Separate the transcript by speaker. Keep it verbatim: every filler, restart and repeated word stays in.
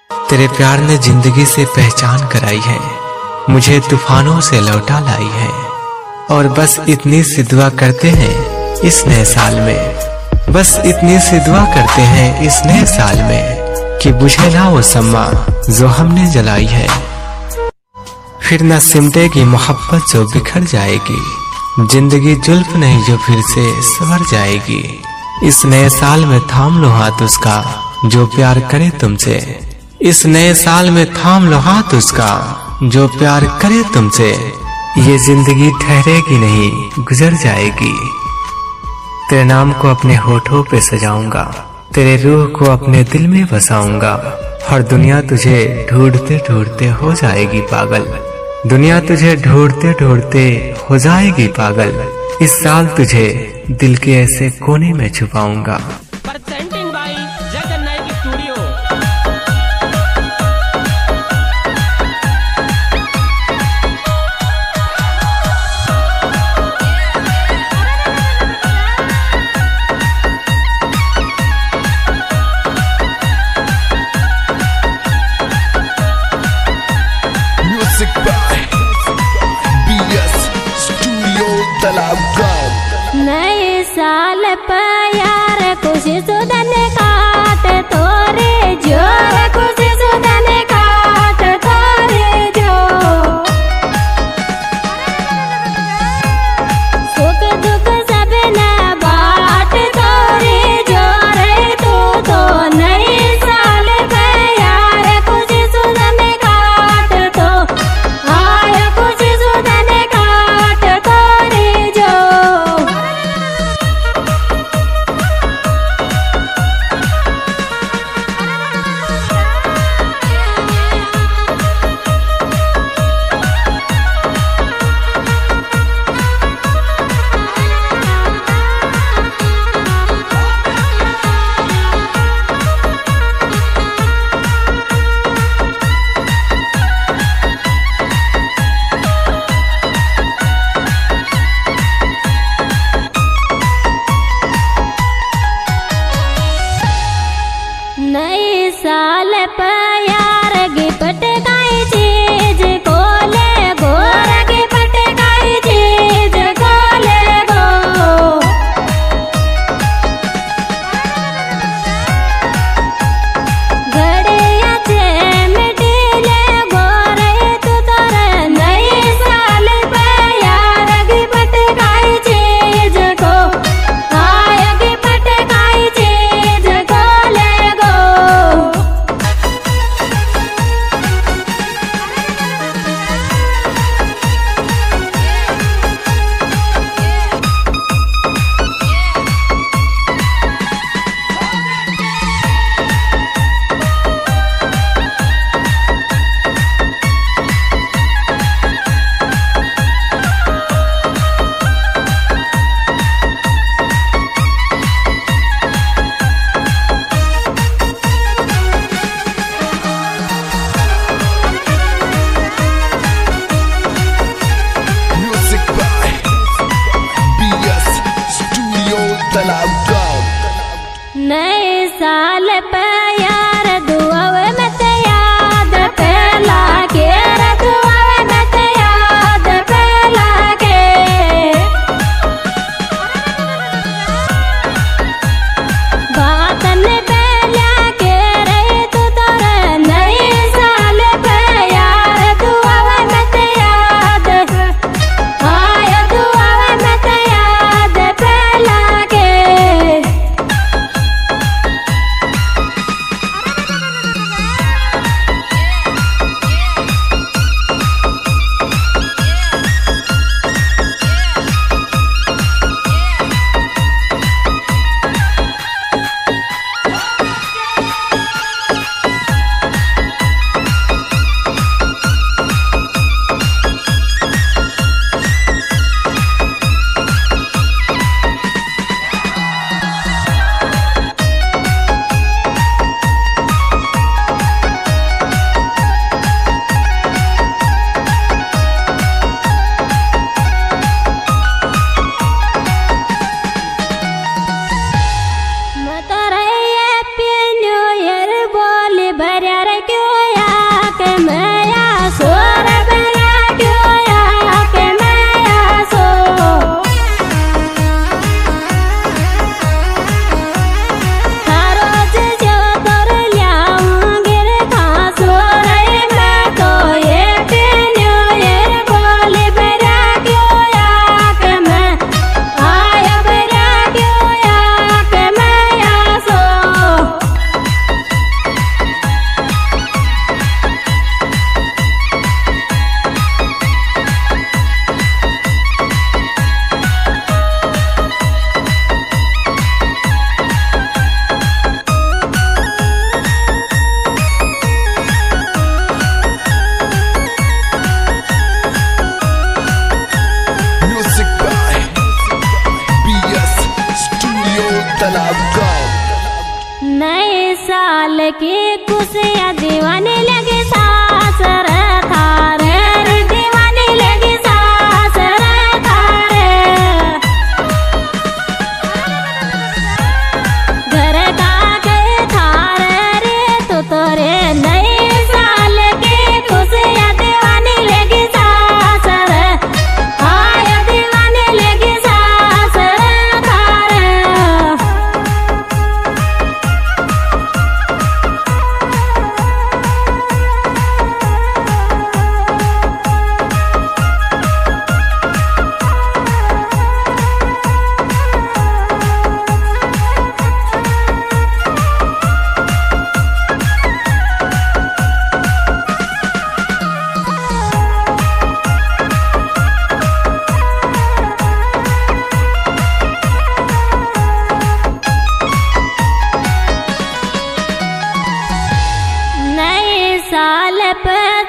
Speaker 1: तेरे प्यार ने जिंदगी से पहचान कराई है, मुझे तूफानों से लौटा लाई है। और बस इतनी सी दुआ करते हैं इस नए साल में, बस इतनी सी दुआ करते हैं इस नए साल में कि बुझे ना वो शम्मा जो हमने जलाई है। फिर न सिमटेगी मोहब्बत जो बिखर जाएगी, जिंदगी जुल्फ नहीं जो फिर से संवर जाएगी। इस नए साल में थाम लो हाथ उसका जो प्यार करे तुमसे, इस नए साल में थाम लो हाथ उसका जो प्यार करे तुमसे। ये जिंदगी ठहरेगी नहीं गुजर जाएगी। तेरे नाम को अपने होठों पे सजाऊंगा, तेरे रूह को अपने दिल में बसाऊंगा। हर दुनिया तुझे ढूंढते ढूंढते हो जाएगी पागल, दुनिया तुझे ढूंढते ढूंढते हो जाएगी पागल। इस साल तुझे दिल के ऐसे कोने में छुपाऊंगा।
Speaker 2: Presenting by Jagannath Studio।
Speaker 3: Music by B S Studio तालाब गाँव।
Speaker 4: नए साल पर यार कुछ नए साल की खुशियाँ दीवाने लगे सासर थारे रे, दीवाने लगे सासर थारे। घर का के थारे रे तो तोरे नए साल की खुशियाँ दीवाने लगे सासर, आय दीवाने लगे सासर थारे। साल पर